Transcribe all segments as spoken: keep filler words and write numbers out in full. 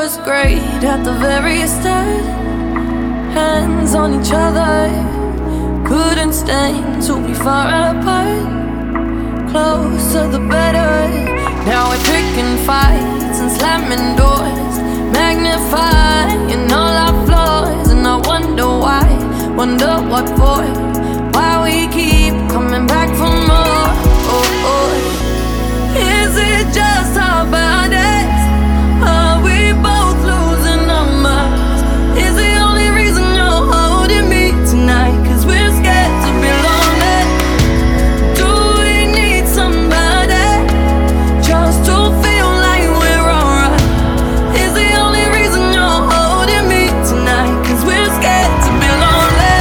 was great at the very start. Hands on each other, couldn't stand to be far apart. Closer the better. Now we're picking fights and slamming doors, magnifying all our flaws. And I wonder why, wonder what for, why we keep coming back for more. Oh, oh. Is it just our bodies? Are we both losing our minds? Is the only reason you're holding me tonight 'cause we're scared to be lonely? Do we need somebody just to feel like we're alright? Is the only reason you're holding me tonight 'cause we're scared to be lonely?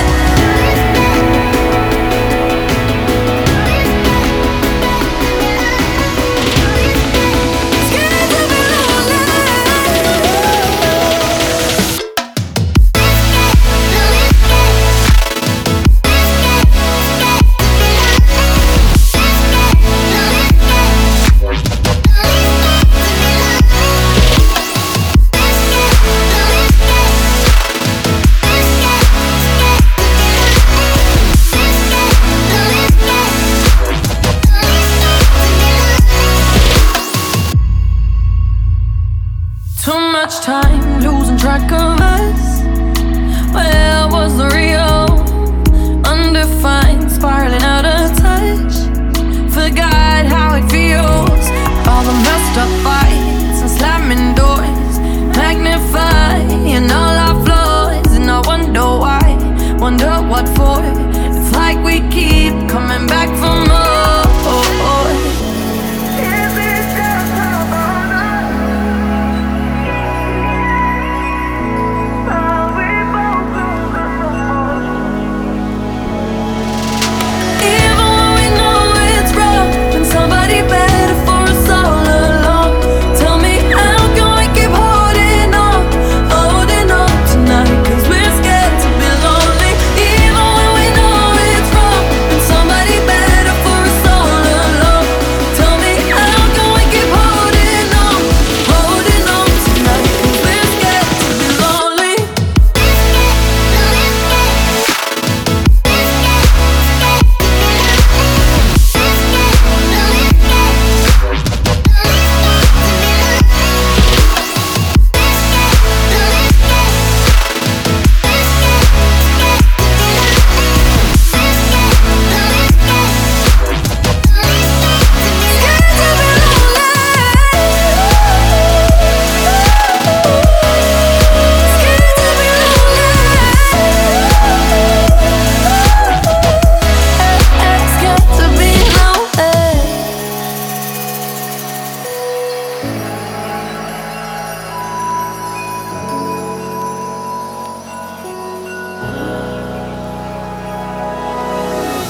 Too much time losing track of us. Where was the real